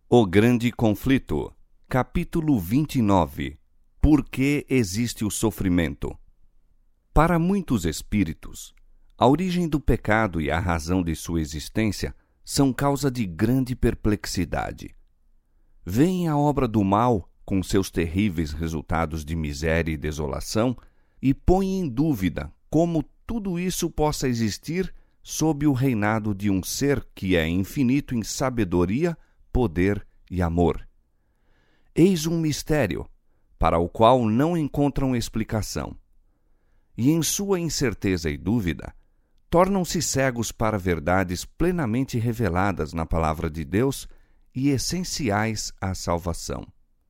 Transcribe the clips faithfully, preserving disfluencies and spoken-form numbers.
O Grande Conflito, capítulo vinte e nove. Por que existe o sofrimento? Para muitos espíritos, a origem do pecado e a razão de sua existência são causa de grande perplexidade. Veem a obra do mal, com seus terríveis resultados de miséria e desolação, e põem em dúvida como tudo isso possa existir sob o reinado de um ser que é infinito em sabedoria, poder e amor. Eis um mistério, para o qual não encontram explicação. E em sua incerteza e dúvida, tornam-se cegos para verdades plenamente reveladas na Palavra de Deus e essenciais à salvação.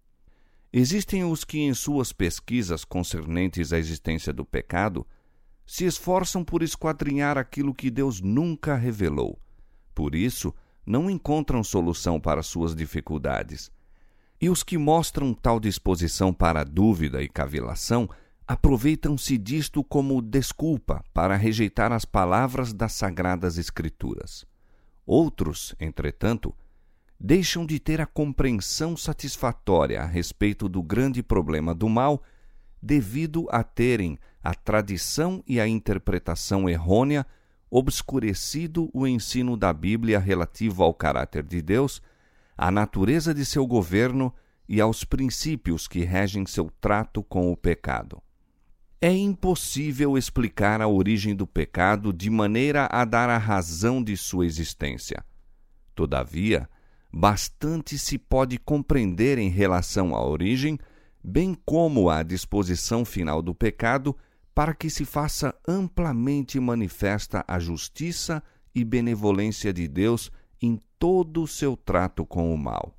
Existem os que, em suas pesquisas concernentes à existência do pecado, se esforçam por esquadrinhar aquilo que Deus nunca revelou. Por isso, não encontram solução para suas dificuldades. E os que mostram tal disposição para a dúvida e cavilação aproveitam-se disto como desculpa para rejeitar as palavras das Sagradas Escrituras. Outros, entretanto, deixam de ter a compreensão satisfatória a respeito do grande problema do mal devido a terem a tradição e a interpretação errônea obscurecido o ensino da Bíblia relativo ao caráter de Deus, à natureza de seu governo e aos princípios que regem seu trato com o pecado. É impossível explicar a origem do pecado de maneira a dar a razão de sua existência. Todavia, bastante se pode compreender em relação à origem, bem como à disposição final do pecado, para que se faça amplamente manifesta a justiça e benevolência de Deus em todo o seu trato com o mal.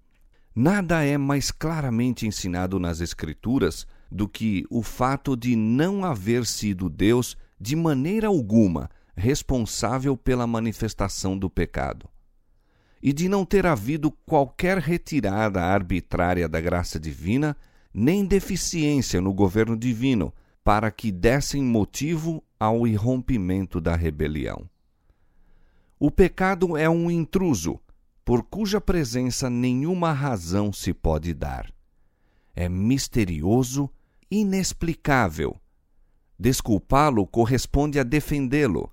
Nada é mais claramente ensinado nas Escrituras do que o fato de não haver sido Deus, de maneira alguma, responsável pela manifestação do pecado, e de não ter havido qualquer retirada arbitrária da graça divina, nem deficiência no governo divino, para que dessem motivo ao irrompimento da rebelião. O pecado é um intruso, por cuja presença nenhuma razão se pode dar. É misterioso, inexplicável. Desculpá-lo corresponde a defendê-lo.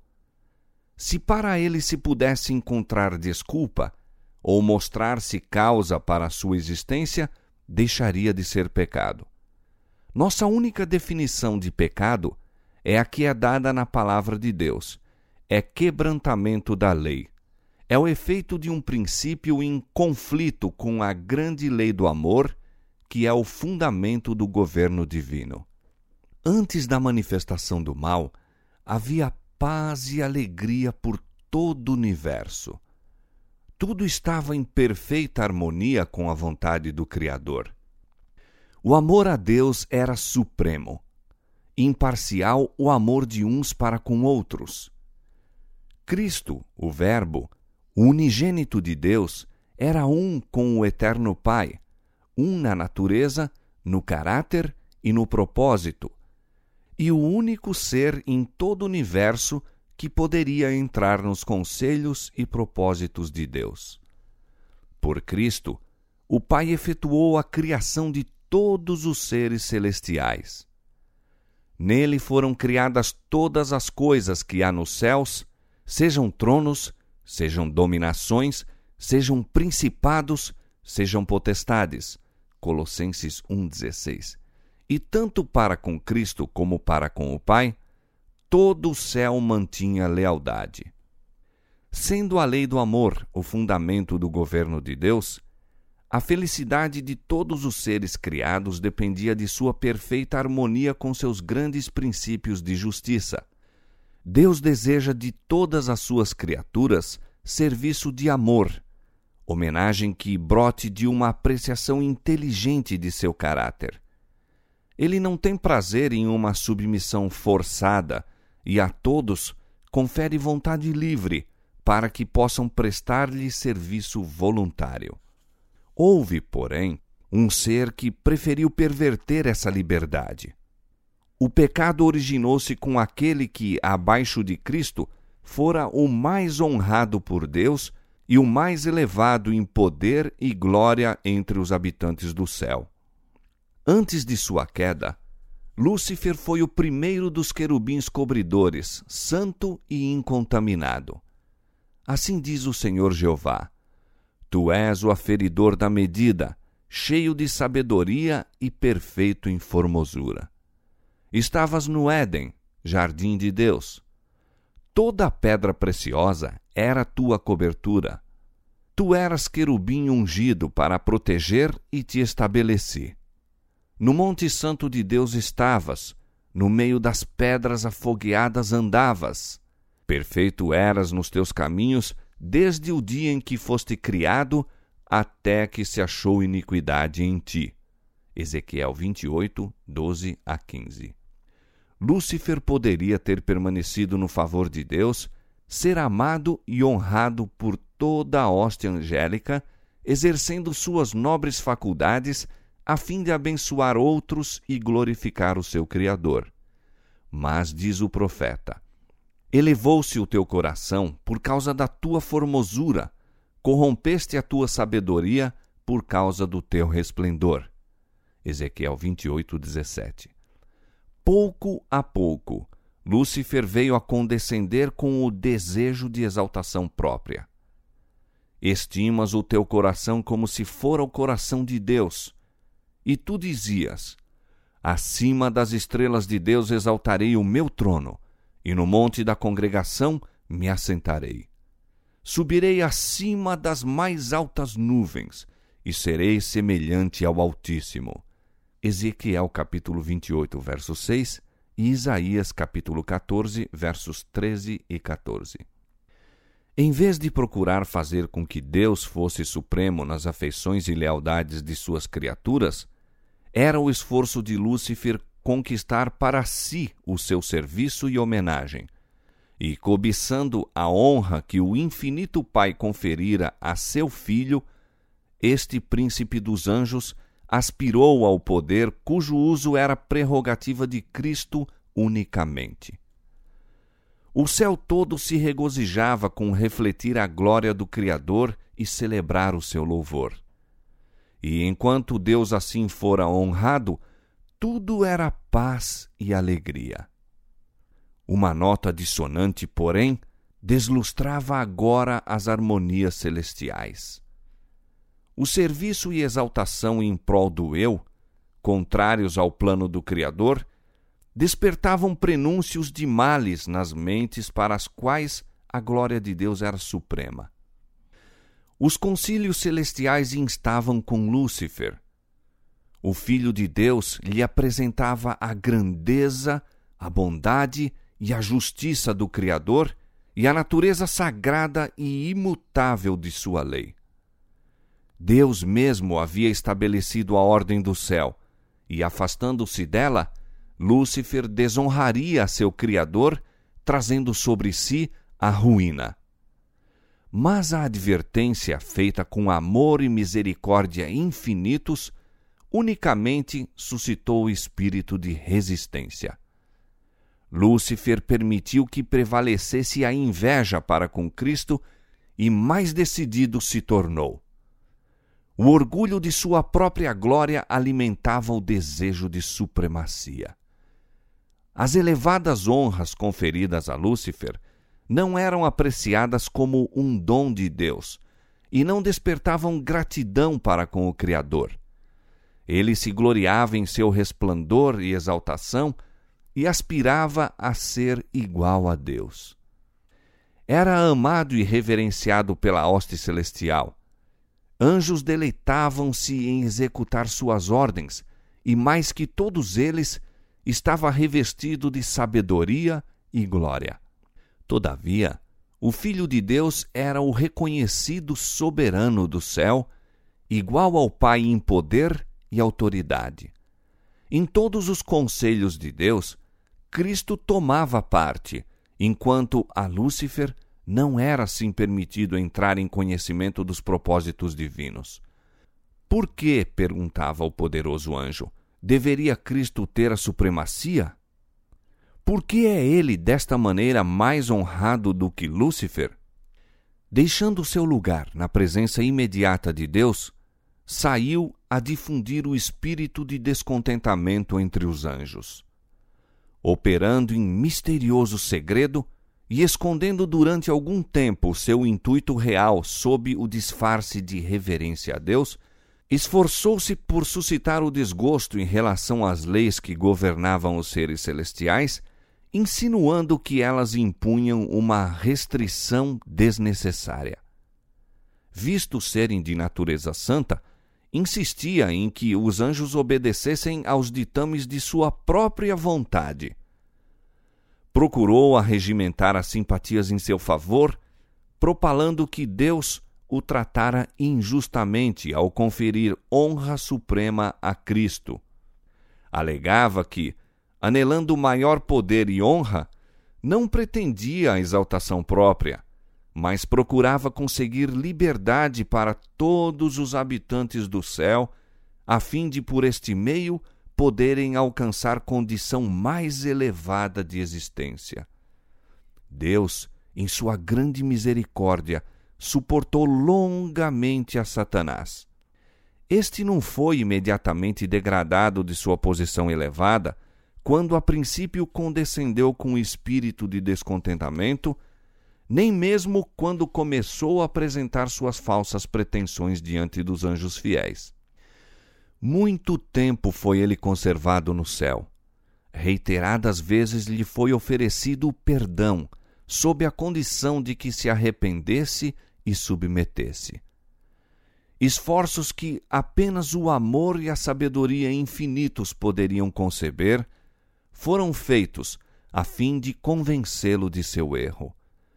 Se para ele se pudesse encontrar desculpa, ou mostrar-se causa para a sua existência, deixaria de ser pecado. Nossa única definição de pecado é a que é dada na Palavra de Deus. É quebrantamento da lei. É o efeito de um princípio em conflito com a grande lei do amor, que é o fundamento do governo divino. Antes da manifestação do mal, havia paz e alegria por todo o universo. Tudo estava em perfeita harmonia com a vontade do Criador. O amor a Deus era supremo. Imparcial o amor de uns para com outros. Cristo, o Verbo, o unigênito de Deus, era um com o Eterno Pai, um na natureza, no caráter e no propósito, e o único ser em todo o universo que poderia entrar nos conselhos e propósitos de Deus. Por Cristo, o Pai efetuou a criação de todos os seres celestiais. Nele foram criadas todas as coisas que há nos céus, sejam tronos, sejam dominações, sejam principados, sejam potestades. Colossenses um, dezesseis. E tanto para com Cristo como para com o Pai, todo o céu mantinha lealdade. Sendo a lei do amor o fundamento do governo de Deus, a felicidade de todos os seres criados dependia de sua perfeita harmonia com seus grandes princípios de justiça. Deus deseja de todas as suas criaturas serviço de amor, homenagem que brote de uma apreciação inteligente de seu caráter. Ele não tem prazer em uma submissão forçada e a todos confere vontade livre para que possam prestar-lhe serviço voluntário. Houve, porém, um ser que preferiu perverter essa liberdade. O pecado originou-se com aquele que, abaixo de Cristo, fora o mais honrado por Deus, e o mais elevado em poder e glória entre os habitantes do céu. Antes de sua queda, Lúcifer foi o primeiro dos querubins cobridores, santo e incontaminado. Assim diz o Senhor Jeová: Tu és o aferidor da medida, cheio de sabedoria e perfeito em formosura. Estavas no Éden, jardim de Deus. Toda a pedra preciosa era tua cobertura. Tu eras querubim ungido para proteger e te estabeleci. No Monte Santo de Deus estavas, no meio das pedras afogueadas andavas. Perfeito eras nos teus caminhos, desde o dia em que foste criado, até que se achou iniquidade em ti. Ezequiel vinte e oito, doze a quinze. Lúcifer poderia ter permanecido no favor de Deus, ser amado e honrado por toda a hoste angélica, exercendo suas nobres faculdades, a fim de abençoar outros e glorificar o seu Criador. Mas, diz o profeta, elevou-se o teu coração por causa da tua formosura, corrompeste a tua sabedoria por causa do teu resplendor. Ezequiel vinte e oito, dezessete. Pouco a pouco, Lúcifer veio a condescender com o desejo de exaltação própria. Estimas o teu coração como se fora o coração de Deus, e tu dizias: acima das estrelas de Deus exaltarei o meu trono, e no monte da congregação me assentarei. Subirei acima das mais altas nuvens, e serei semelhante ao Altíssimo. Ezequiel capítulo vinte e oito, verso seis, e Isaías capítulo quatorze, versos treze e quatorze. Em vez de procurar fazer com que Deus fosse supremo nas afeições e lealdades de suas criaturas, era o esforço de Lúcifer conquistar para si o seu serviço e homenagem, e cobiçando a honra que o infinito Pai conferira a seu filho, este príncipe dos anjos aspirou ao poder cujo uso era prerrogativa de Cristo unicamente. O céu todo se regozijava com refletir a glória do Criador e celebrar o seu louvor. E enquanto Deus assim fora honrado, tudo era paz e alegria. Uma nota dissonante, porém, deslustrava agora as harmonias celestiais. O serviço e exaltação em prol do eu, contrários ao plano do Criador, despertavam prenúncios de males nas mentes para as quais a glória de Deus era suprema. Os concílios celestiais instavam com Lúcifer. O Filho de Deus lhe apresentava a grandeza, a bondade e a justiça do Criador e a natureza sagrada e imutável de sua lei. Deus mesmo havia estabelecido a ordem do céu, e, afastando-se dela, Lúcifer desonraria a seu Criador, trazendo sobre si a ruína. Mas a advertência, feita com amor e misericórdia infinitos, unicamente suscitou o espírito de resistência. Lúcifer permitiu que prevalecesse a inveja para com Cristo e mais decidido se tornou. O orgulho de sua própria glória alimentava o desejo de supremacia. As elevadas honras conferidas a Lúcifer não eram apreciadas como um dom de Deus e não despertavam gratidão para com o Criador. Ele se gloriava em seu resplendor e exaltação e aspirava a ser igual a Deus. Era amado e reverenciado pela hoste celestial. Anjos deleitavam-se em executar suas ordens, e mais que todos eles, estava revestido de sabedoria e glória. Todavia, o Filho de Deus era o reconhecido soberano do céu, igual ao Pai em poder e autoridade. Em todos os conselhos de Deus, Cristo tomava parte, enquanto a Lúcifer não era assim permitido entrar em conhecimento dos propósitos divinos. Por que, perguntava o poderoso anjo, deveria Cristo ter a supremacia? Por que é ele desta maneira mais honrado do que Lúcifer? deixando seu lugar na presença imediata de Deus, saiu a difundir o espírito de descontentamento entre os anjos. Operando em misterioso segredo e escondendo durante algum tempo seu intuito real sob o disfarce de reverência a Deus, esforçou-se por suscitar o desgosto em relação às leis que governavam os seres celestiais, insinuando que elas impunham uma restrição desnecessária. Visto serem de natureza santa, insistia em que os anjos obedecessem aos ditames de sua própria vontade. Procurou arregimentar as simpatias em seu favor, propalando que Deus o tratara injustamente ao conferir honra suprema a Cristo. Alegava que, anelando maior poder e honra, não pretendia a exaltação própria, mas procurava conseguir liberdade para todos os habitantes do céu, a fim de, por este meio, poderem alcançar condição mais elevada de existência. Deus, em sua grande misericórdia, suportou longamente a Satanás. Este não foi imediatamente degradado de sua posição elevada, quando a princípio condescendeu com o espírito de descontentamento, nem mesmo quando começou a apresentar suas falsas pretensões diante dos anjos fiéis. Muito tempo foi ele conservado no céu. Reiteradas vezes lhe foi oferecido o perdão, sob a condição de que se arrependesse e submetesse. Esforços que apenas o amor e a sabedoria infinitos poderiam conceber, foram feitos a fim de convencê-lo de seu erro.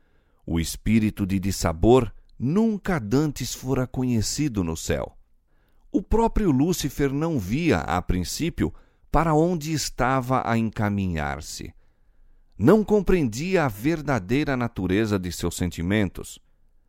O espírito de dissabor nunca dantes fora conhecido no céu. O próprio Lúcifer não via, a princípio, para onde estava a encaminhar-se. Não compreendia a verdadeira natureza de seus sentimentos.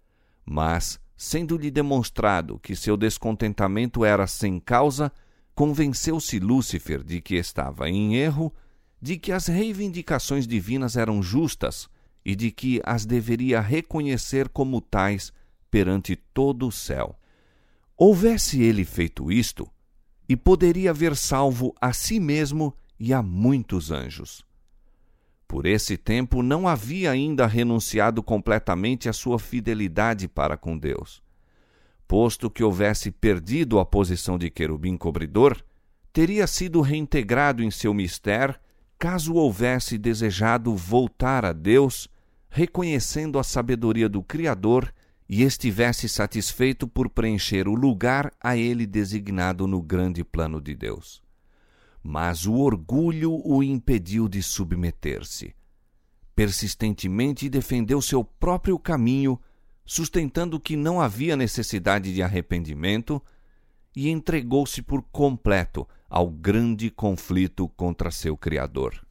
Mas, sendo-lhe demonstrado que seu descontentamento era sem causa, convenceu-se Lúcifer de que estava em erro, de que as reivindicações divinas eram justas e de que as deveria reconhecer como tais perante todo o céu. Houvesse ele feito isto, e poderia haver salvo a si mesmo e a muitos anjos. Por esse tempo não havia ainda renunciado completamente à sua fidelidade para com Deus. Posto que houvesse perdido a posição de querubim cobridor, teria sido reintegrado em seu mistério, caso houvesse desejado voltar a Deus, reconhecendo a sabedoria do Criador e estivesse satisfeito por preencher o lugar a ele designado no grande plano de Deus. Mas o orgulho o impediu de submeter-se. Persistentemente defendeu seu próprio caminho, sustentando que não havia necessidade de arrependimento, e entregou-se por completo ao grande conflito contra seu Criador.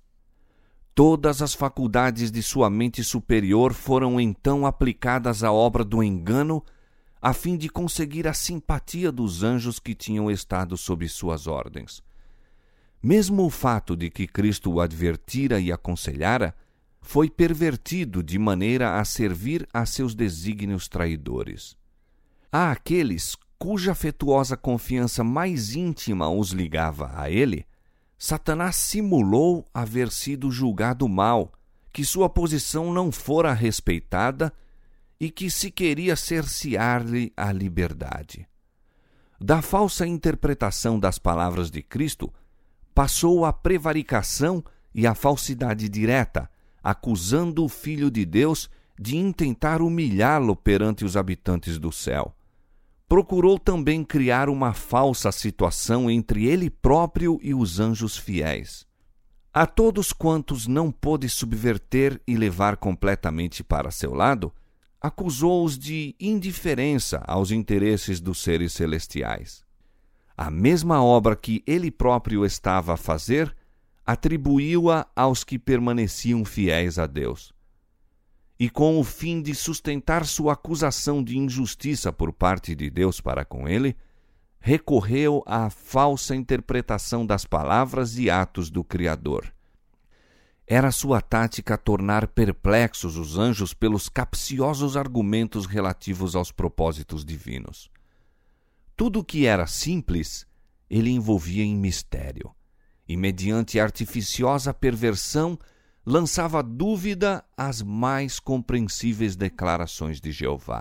Todas as faculdades de sua mente superior foram então aplicadas à obra do engano, a fim de conseguir a simpatia dos anjos que tinham estado sob suas ordens. Mesmo o fato de que Cristo o advertira e aconselhara, foi pervertido de maneira a servir a seus desígnios traidores. Há aqueles cuja afetuosa confiança mais íntima os ligava a ele, Satanás simulou haver sido julgado mal, que sua posição não fora respeitada e que se queria cercear-lhe a liberdade. Da falsa interpretação das palavras de Cristo, passou à prevaricação e à falsidade direta, acusando o Filho de Deus de intentar humilhá-lo perante os habitantes do céu. Procurou também criar uma falsa situação entre ele próprio e os anjos fiéis. A todos quantos não pôde subverter e levar completamente para seu lado, acusou-os de indiferença aos interesses dos seres celestiais. A mesma obra que ele próprio estava a fazer, atribuiu-a aos que permaneciam fiéis a Deus. E com o fim de sustentar sua acusação de injustiça por parte de Deus para com ele, recorreu à falsa interpretação das palavras e atos do Criador. Era sua tática tornar perplexos os anjos pelos capciosos argumentos relativos aos propósitos divinos. Tudo que era simples, ele envolvia em mistério, e mediante artificiosa perversão, lançava dúvida às mais compreensíveis declarações de Jeová.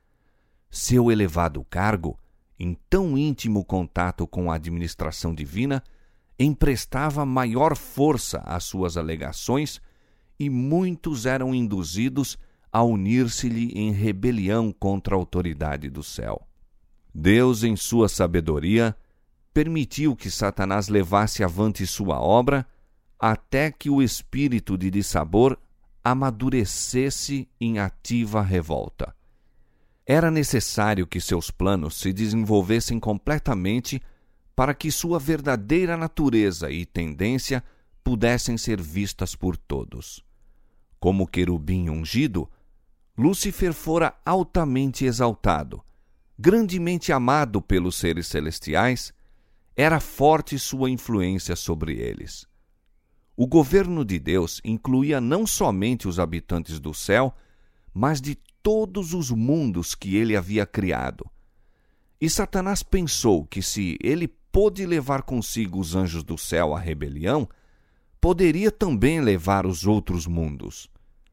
Seu elevado cargo, em tão íntimo contato com a administração divina, emprestava maior força às suas alegações e muitos eram induzidos a unir-se-lhe em rebelião contra a autoridade do céu. Deus, em sua sabedoria, permitiu que Satanás levasse avante sua obra até que o espírito de dissabor amadurecesse em ativa revolta. Era necessário que seus planos se desenvolvessem completamente para que sua verdadeira natureza e tendência pudessem ser vistas por todos. Como querubim ungido, Lúcifer fora altamente exaltado, grandemente amado pelos seres celestiais, era forte sua influência sobre eles. O governo de Deus incluía não somente os habitantes do céu, mas de todos os mundos que ele havia criado. E Satanás pensou que se ele pôde levar consigo os anjos do céu à rebelião, poderia também levar os outros mundos.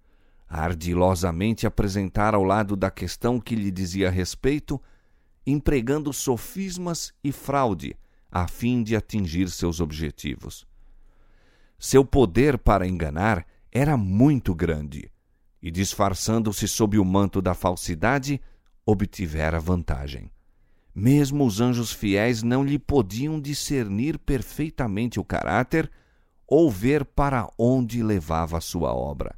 Ardilosamente apresentar ao lado da questão que lhe dizia respeito, empregando sofismas e fraude, a fim de atingir seus objetivos. Seu poder para enganar era muito grande, e disfarçando-se sob o manto da falsidade, obtivera vantagem. Mesmo os anjos fiéis não lhe podiam discernir perfeitamente o caráter ou ver para onde levava a sua obra.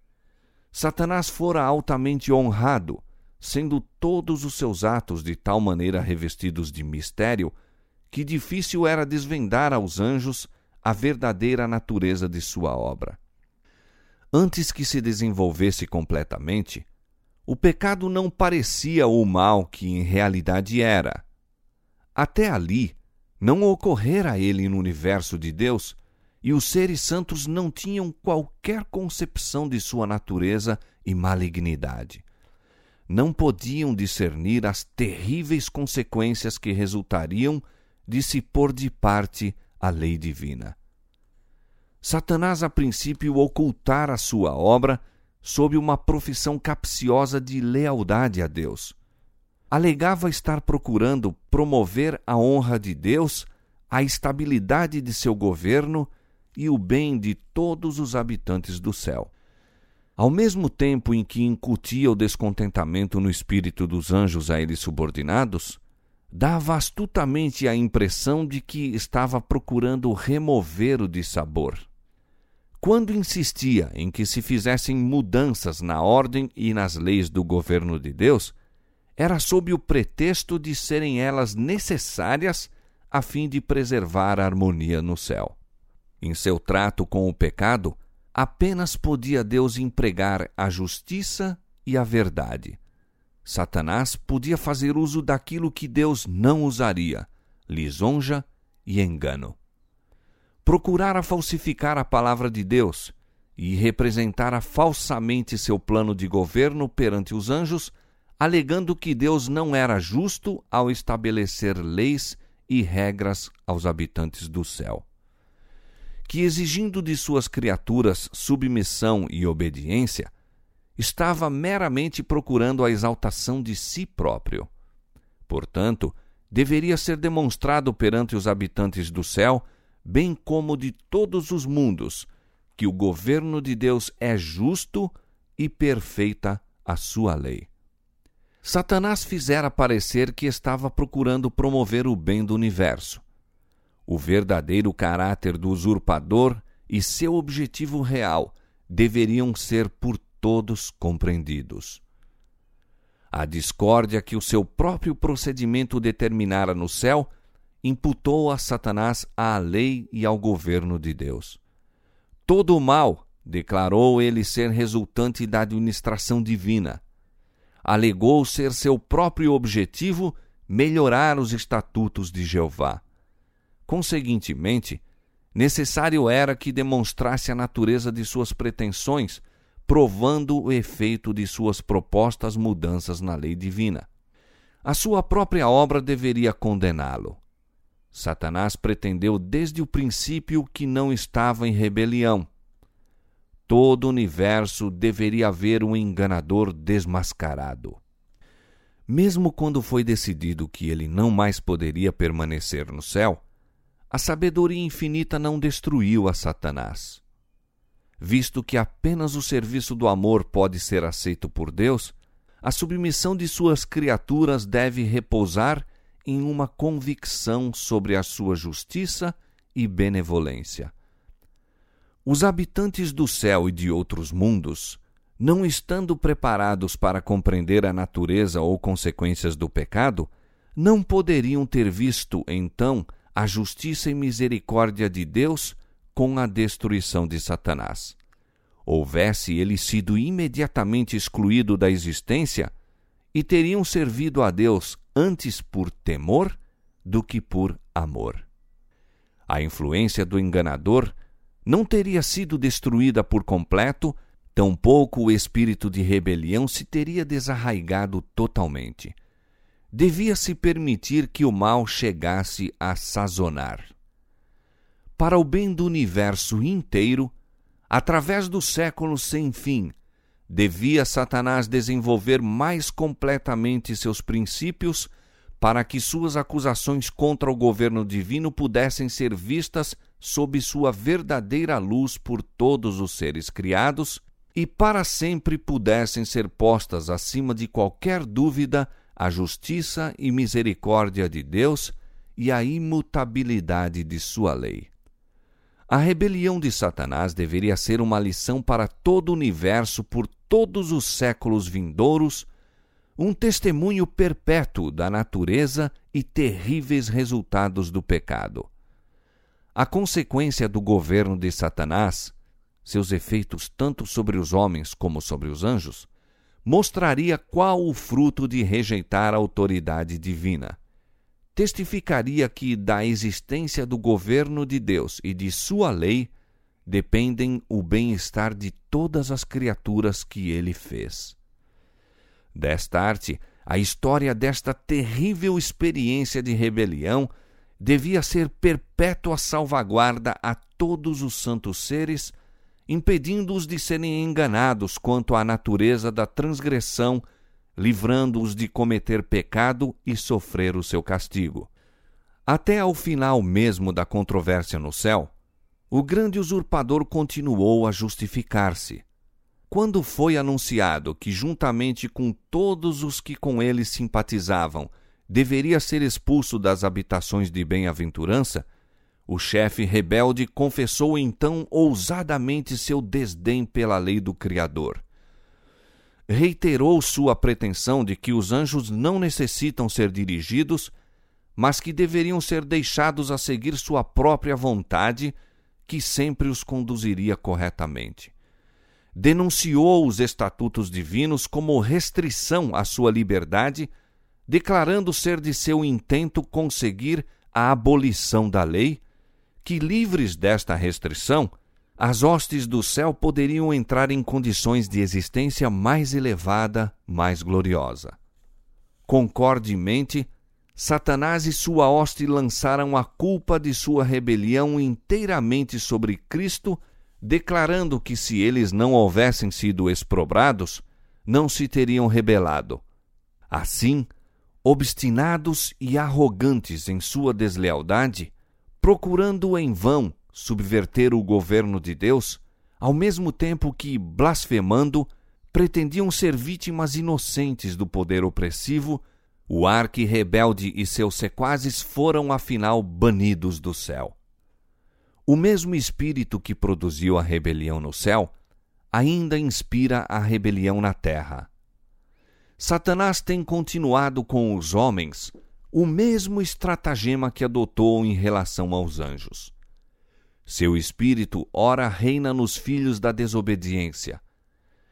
Satanás fora altamente honrado, sendo todos os seus atos de tal maneira revestidos de mistério que difícil era desvendar aos anjos a verdadeira natureza de sua obra. Antes que se desenvolvesse completamente, o pecado não parecia o mal que em realidade era. Até ali, não ocorrera a ele no universo de Deus, e os seres santos não tinham qualquer concepção de sua natureza e malignidade. Não podiam discernir as terríveis consequências que resultariam de se pôr de parte a lei divina. Satanás, a princípio, ocultara a sua obra sob uma profissão capciosa de lealdade a Deus. Alegava estar procurando promover a honra de Deus, a estabilidade de seu governo e o bem de todos os habitantes do céu. Ao mesmo tempo em que incutia o descontentamento no espírito dos anjos a eles subordinados, dava astutamente a impressão de que estava procurando remover o dissabor. Quando insistia em que se fizessem mudanças na ordem e nas leis do governo de Deus, era sob o pretexto de serem elas necessárias a fim de preservar a harmonia no céu. Em seu trato com o pecado, apenas podia Deus empregar a justiça e a verdade. Satanás podia fazer uso daquilo que Deus não usaria, lisonja e engano. Procurara falsificar a palavra de Deus e representara falsamente seu plano de governo perante os anjos, alegando que Deus não era justo ao estabelecer leis e regras aos habitantes do céu. Que, exigindo de suas criaturas submissão e obediência, estava meramente procurando a exaltação de si próprio. Portanto, deveria ser demonstrado perante os habitantes do céu, bem como de todos os mundos, que o governo de Deus é justo e perfeita a sua lei. Satanás fizera parecer que estava procurando promover o bem do universo. O verdadeiro caráter do usurpador e seu objetivo real deveriam ser por todos compreendidos. A discórdia que o seu próprio procedimento determinara no céu imputou a Satanás à lei e ao governo de Deus. Todo o mal declarou ele ser resultante da administração divina. Alegou ser seu próprio objetivo melhorar os estatutos de Jeová. Conseguintemente, necessário era que demonstrasse a natureza de suas pretensões, provando o efeito de suas propostas mudanças na lei divina. A sua própria obra deveria condená-lo. Satanás pretendeu desde o princípio que não estava em rebelião. Todo o universo deveria haver um enganador desmascarado. Mesmo quando foi decidido que ele não mais poderia permanecer no céu, a sabedoria infinita não destruiu a Satanás. Visto que apenas o serviço do amor pode ser aceito por Deus, a submissão de suas criaturas deve repousar em uma convicção sobre a sua justiça e benevolência. Os habitantes do céu e de outros mundos, não estando preparados para compreender a natureza ou consequências do pecado, não poderiam ter visto, então, a justiça e misericórdia de Deus com a destruição de Satanás. Houvesse ele sido imediatamente excluído da existência, e teriam servido a Deus antes por temor do que por amor. A influência do enganador não teria sido destruída por completo, tampouco o espírito de rebelião se teria desarraigado totalmente. Devia-se permitir que o mal chegasse a sazonar. Para o bem do universo inteiro, através dos séculos sem fim, devia Satanás desenvolver mais completamente seus princípios para que suas acusações contra o governo divino pudessem ser vistas sob sua verdadeira luz por todos os seres criados e para sempre pudessem ser postas acima de qualquer dúvida a justiça e misericórdia de Deus e a imutabilidade de sua lei. A rebelião de Satanás deveria ser uma lição para todo o universo por todos os séculos vindouros, um testemunho perpétuo da natureza e terríveis resultados do pecado. A consequência do governo de Satanás, seus efeitos tanto sobre os homens como sobre os anjos, mostraria qual o fruto de rejeitar a autoridade divina. Testificaria que da existência do governo de Deus e de sua lei dependem o bem-estar de todas as criaturas que ele fez. Desta arte, a história desta terrível experiência de rebelião devia ser perpétua salvaguarda a todos os santos seres, impedindo-os de serem enganados quanto à natureza da transgressão, livrando-os de cometer pecado e sofrer o seu castigo. Até ao final mesmo da controvérsia no céu, o grande usurpador continuou a justificar-se. Quando foi anunciado que, juntamente com todos os que com ele simpatizavam, deveria ser expulso das habitações de bem-aventurança, o chefe rebelde confessou então ousadamente seu desdém pela lei do Criador. Reiterou sua pretensão de que os anjos não necessitam ser dirigidos, mas que deveriam ser deixados a seguir sua própria vontade, que sempre os conduziria corretamente. Denunciou os estatutos divinos como restrição à sua liberdade, declarando ser de seu intento conseguir a abolição da lei, que, livres desta restrição, as hostes do céu poderiam entrar em condições de existência mais elevada, mais gloriosa. Concordemente, Satanás e sua hoste lançaram a culpa de sua rebelião inteiramente sobre Cristo, declarando que se eles não houvessem sido exprobrados, não se teriam rebelado. Assim, obstinados e arrogantes em sua deslealdade, procurando em vão subverter o governo de Deus, ao mesmo tempo que, blasfemando, pretendiam ser vítimas inocentes do poder opressivo, o arqui-rebelde e seus sequazes foram, afinal, banidos do céu. O mesmo espírito que produziu a rebelião no céu ainda inspira a rebelião na terra. Satanás tem continuado com os homens o mesmo estratagema que adotou em relação aos anjos. Seu espírito ora reina nos filhos da desobediência.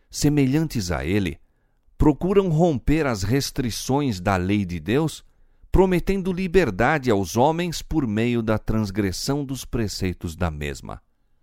Semelhantes a ele, procuram romper as restrições da lei de Deus prometendo liberdade aos homens por meio da transgressão dos preceitos da mesma.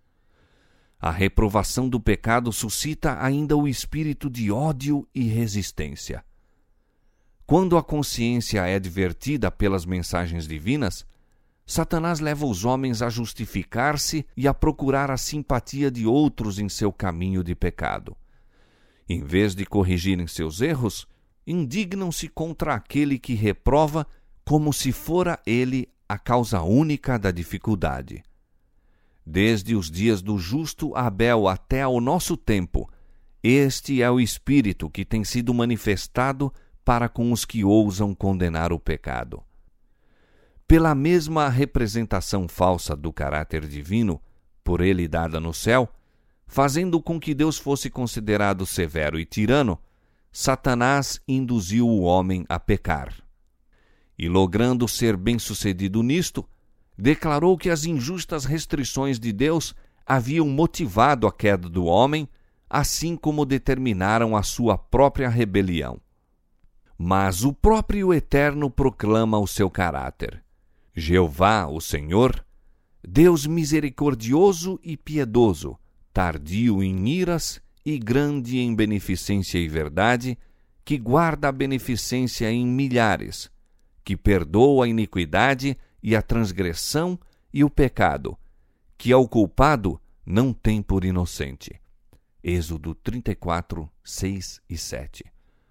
A reprovação do pecado suscita ainda o espírito de ódio e resistência. Quando a consciência é advertida pelas mensagens divinas, Satanás leva os homens a justificar-se e a procurar a simpatia de outros em seu caminho de pecado. Em vez de corrigirem seus erros, indignam-se contra aquele que reprova como se fora ele a causa única da dificuldade. Desde os dias do justo Abel até ao nosso tempo, este é o espírito que tem sido manifestado para com os que ousam condenar o pecado. Pela mesma representação falsa do caráter divino, por ele dada no céu, fazendo com que Deus fosse considerado severo e tirano, Satanás induziu o homem a pecar. E, logrando ser bem-sucedido nisto, declarou que as injustas restrições de Deus haviam motivado a queda do homem, assim como determinaram a sua própria rebelião. Mas o próprio Eterno proclama o seu caráter. Jeová, o Senhor, Deus misericordioso e piedoso, tardio em iras e grande em beneficência e verdade, que guarda a beneficência em milhares, que perdoa a iniquidade e a transgressão e o pecado, que ao culpado não tem por inocente. Êxodo trinta e quatro, seis e sete.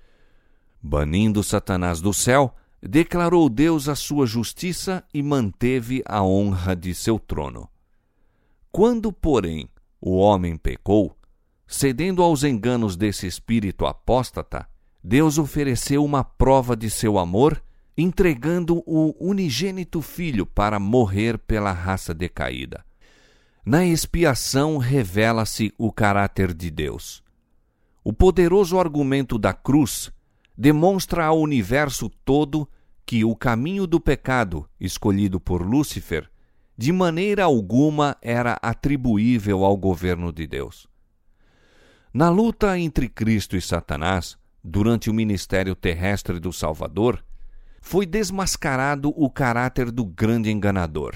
Banindo Satanás do céu, declarou Deus a sua justiça e manteve a honra de seu trono. Quando, porém, o homem pecou, cedendo aos enganos desse espírito apóstata, Deus ofereceu uma prova de seu amor, entregando o unigênito Filho para morrer pela raça decaída. Na expiação revela-se o caráter de Deus. O poderoso argumento da cruz demonstra ao universo todo que o caminho do pecado, escolhido por Lúcifer, de maneira alguma era atribuível ao governo de Deus. Na luta entre Cristo e Satanás, durante o ministério terrestre do Salvador, foi desmascarado o caráter do grande enganador.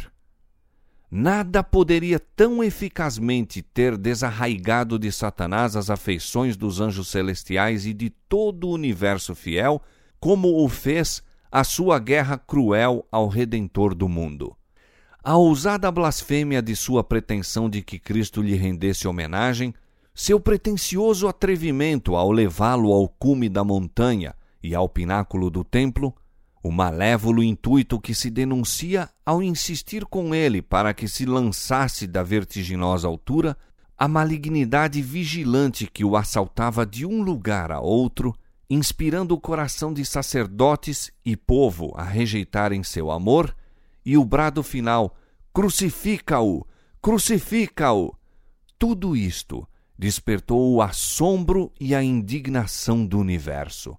Nada poderia tão eficazmente ter desarraigado de Satanás as afeições dos anjos celestiais e de todo o universo fiel, como o fez a sua guerra cruel ao Redentor do mundo. A ousada blasfêmia de sua pretensão de que Cristo lhe rendesse homenagem, seu pretensioso atrevimento ao levá-lo ao cume da montanha e ao pináculo do templo, o malévolo intuito que se denuncia ao insistir com ele para que se lançasse da vertiginosa altura, a malignidade vigilante que o assaltava de um lugar a outro, inspirando o coração de sacerdotes e povo a rejeitarem seu amor, e o brado final, crucifica-o, crucifica-o. Tudo isto despertou o assombro e a indignação do universo.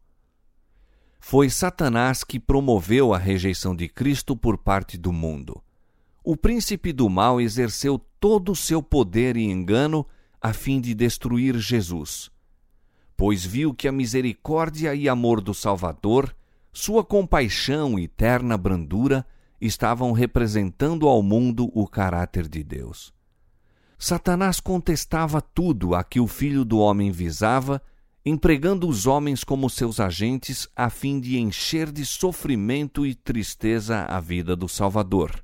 Foi Satanás que promoveu a rejeição de Cristo por parte do mundo. O príncipe do mal exerceu todo o seu poder e engano a fim de destruir Jesus, pois viu que a misericórdia e amor do Salvador, sua compaixão e terna brandura, estavam representando ao mundo o caráter de Deus. Satanás contestava tudo a que o Filho do Homem visava, empregando os homens como seus agentes a fim de encher de sofrimento e tristeza a vida do Salvador.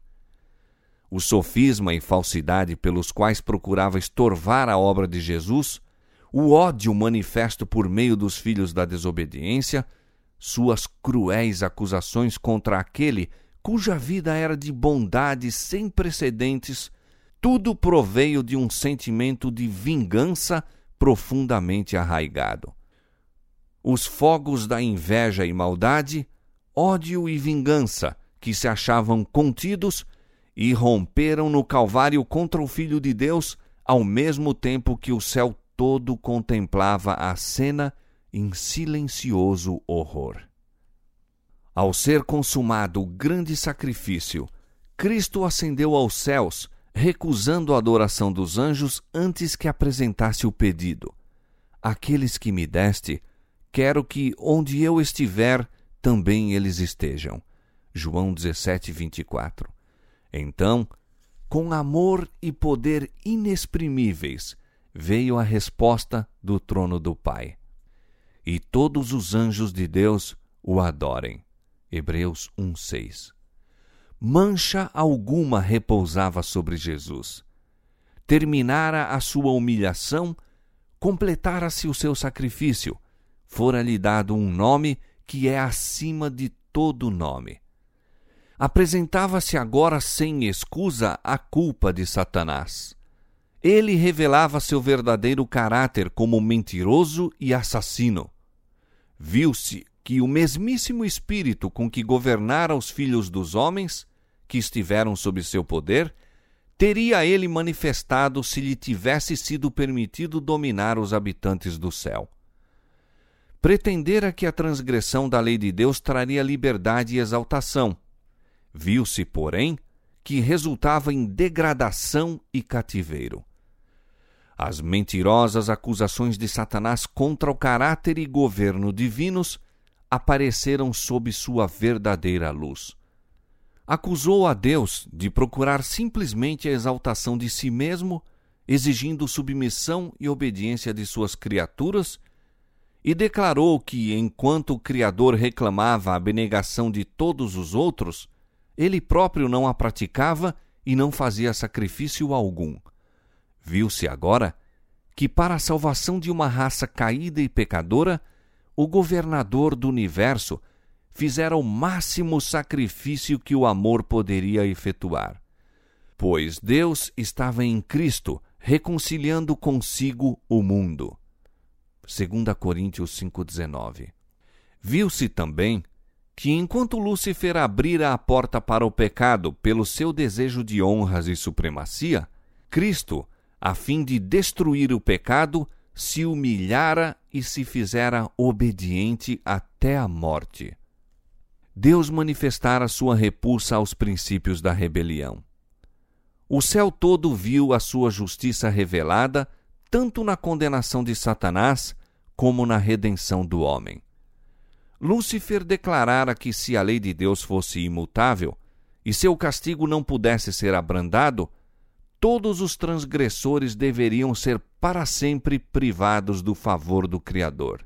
O sofisma e falsidade pelos quais procurava estorvar a obra de Jesus, o ódio manifesto por meio dos filhos da desobediência, suas cruéis acusações contra aquele cuja vida era de bondade sem precedentes, tudo proveio de um sentimento de vingança profundamente arraigado. Os fogos da inveja e maldade, ódio e vingança, que se achavam contidos, irromperam no Calvário contra o Filho de Deus, ao mesmo tempo que o céu todo contemplava a cena em silencioso horror. Ao ser consumado o grande sacrifício, Cristo ascendeu aos céus, recusando a adoração dos anjos antes que apresentasse o pedido: aqueles que me deste, quero que, onde eu estiver, também eles estejam. João dezessete, vinte e quatro. Então, com amor e poder inexprimíveis, veio a resposta do trono do Pai. E todos os anjos de Deus o adorem. Hebreus um, seis. Mancha alguma repousava sobre Jesus. Terminara a sua humilhação, completara-se o seu sacrifício, fora-lhe dado um nome que é acima de todo nome. Apresentava-se agora sem escusa a culpa de Satanás. Ele revelava seu verdadeiro caráter como mentiroso e assassino. Viu-se que o mesmíssimo espírito com que governara os filhos dos homens, que estiveram sob seu poder, teria ele manifestado se lhe tivesse sido permitido dominar os habitantes do céu. Pretendera que a transgressão da lei de Deus traria liberdade e exaltação. Viu-se, porém, que resultava em degradação e cativeiro. As mentirosas acusações de Satanás contra o caráter e governo divinos apareceram sob sua verdadeira luz. Acusou a Deus de procurar simplesmente a exaltação de si mesmo, exigindo submissão e obediência de suas criaturas, e declarou que, enquanto o Criador reclamava a abnegação de todos os outros, ele próprio não a praticava e não fazia sacrifício algum. Viu-se agora que, para a salvação de uma raça caída e pecadora, o governador do universo fizera o máximo sacrifício que o amor poderia efetuar. Pois Deus estava em Cristo, reconciliando consigo o mundo. dois Coríntios cinco, dezenove. Viu-se também que, enquanto Lúcifer abrira a porta para o pecado pelo seu desejo de honras e supremacia, Cristo, a fim de destruir o pecado, se humilhara e se fizera obediente até a morte. Deus manifestara sua repulsa aos princípios da rebelião. O céu todo viu a sua justiça revelada, tanto na condenação de Satanás, como na redenção do homem. Lúcifer declarara que, se a lei de Deus fosse imutável e seu castigo não pudesse ser abrandado, todos os transgressores deveriam ser para sempre privados do favor do Criador.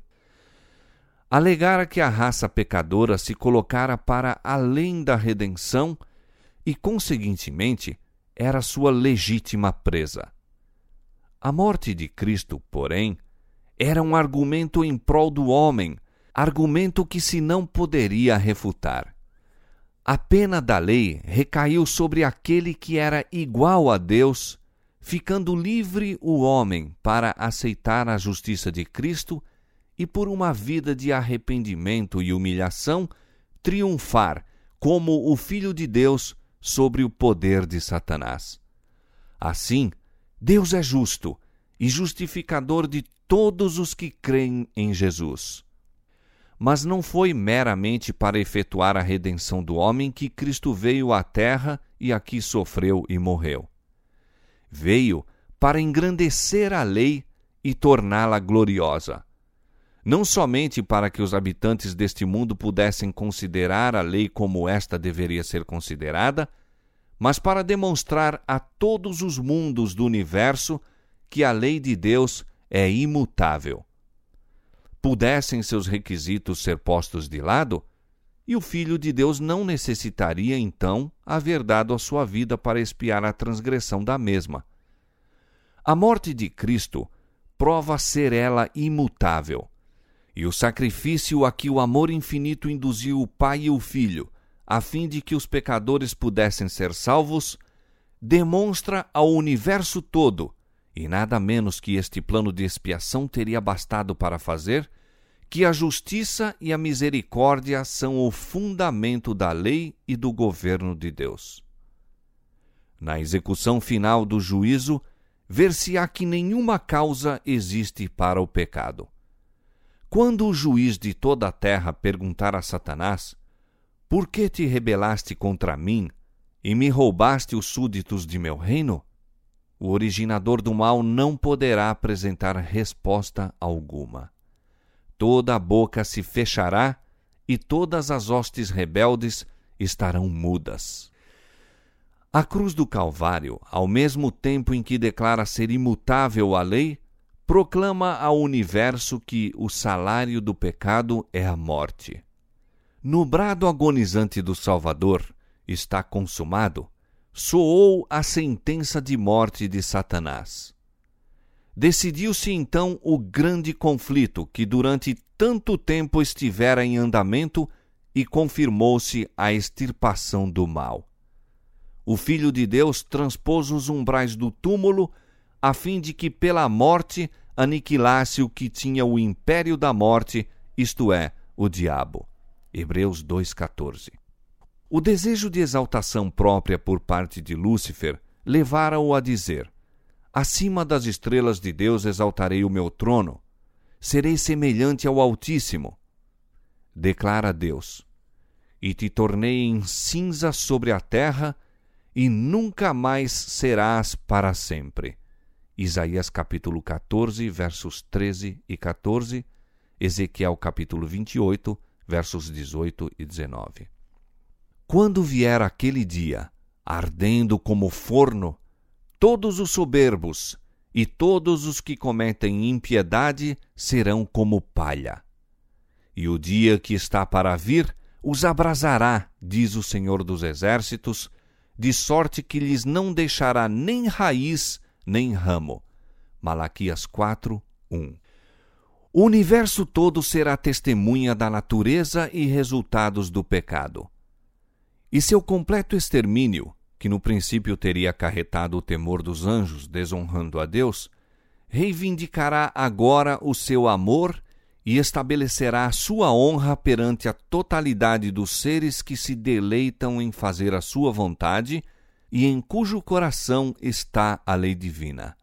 Alegara que a raça pecadora se colocara para além da redenção e, conseguintemente, era sua legítima presa. A morte de Cristo, porém, era um argumento em prol do homem, argumento que se não poderia refutar. A pena da lei recaiu sobre aquele que era igual a Deus, ficando livre o homem para aceitar a justiça de Cristo e, por uma vida de arrependimento e humilhação, triunfar como o Filho de Deus sobre o poder de Satanás. Assim, Deus é justo e justificador de todos os que creem em Jesus. Mas não foi meramente para efetuar a redenção do homem que Cristo veio à terra e aqui sofreu e morreu. Veio para engrandecer a lei e torná-la gloriosa. Não somente para que os habitantes deste mundo pudessem considerar a lei como esta deveria ser considerada, mas para demonstrar a todos os mundos do universo que a lei de Deus é imutável. Pudessem seus requisitos ser postos de lado, e o Filho de Deus não necessitaria, então, haver dado a sua vida para expiar a transgressão da mesma. A morte de Cristo prova ser ela imutável, e o sacrifício a que o amor infinito induziu o Pai e o Filho, a fim de que os pecadores pudessem ser salvos, demonstra ao universo todo, e nada menos que este plano de expiação teria bastado para fazer, que a justiça e a misericórdia são o fundamento da lei e do governo de Deus. Na execução final do juízo, ver-se-á que nenhuma causa existe para o pecado. Quando o juiz de toda a terra perguntar a Satanás: "Por que te rebelaste contra mim e me roubaste os súditos de meu reino?", o originador do mal não poderá apresentar resposta alguma. Toda a boca se fechará e todas as hostes rebeldes estarão mudas. A cruz do Calvário, ao mesmo tempo em que declara ser imutável a lei, proclama ao universo que o salário do pecado é a morte. No brado agonizante do Salvador, está consumado, soou a sentença de morte de Satanás. Decidiu-se então o grande conflito que durante tanto tempo estivera em andamento e confirmou-se a extirpação do mal. O Filho de Deus transpôs os umbrais do túmulo a fim de que pela morte aniquilasse o que tinha o império da morte, isto é, o diabo. Hebreus dois, catorze. O desejo de exaltação própria por parte de Lúcifer levara-o a dizer: acima das estrelas de Deus exaltarei o meu trono, serei semelhante ao Altíssimo. Declara Deus: e te tornei em cinza sobre a terra, e nunca mais serás para sempre. Isaías capítulo catorze, versos treze e catorze, Ezequiel capítulo vinte e oito, versos dezoito e dezenove. Quando vier aquele dia, ardendo como forno, todos os soberbos e todos os que cometem impiedade serão como palha. E o dia que está para vir os abrasará, diz o Senhor dos Exércitos, de sorte que lhes não deixará nem raiz nem ramo. Malaquias quatro, um. O universo todo será testemunha da natureza e resultados do pecado. E seu completo extermínio, que no princípio teria acarretado o temor dos anjos, desonrando a Deus, reivindicará agora o seu amor e estabelecerá a sua honra perante a totalidade dos seres que se deleitam em fazer a sua vontade e em cujo coração está a lei divina.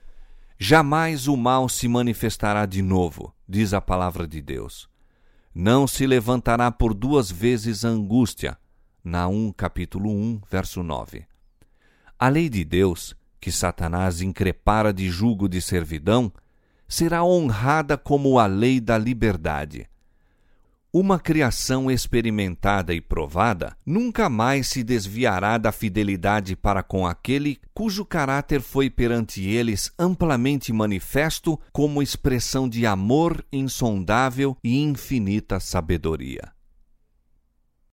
Jamais o mal se manifestará de novo, diz a palavra de Deus. Não se levantará por duas vezes a angústia. Naum capítulo um, verso nove. A lei de Deus, que Satanás increpara de jugo de servidão, será honrada como a lei da liberdade. Uma criação experimentada e provada nunca mais se desviará da fidelidade para com aquele cujo caráter foi perante eles amplamente manifesto como expressão de amor insondável e infinita sabedoria.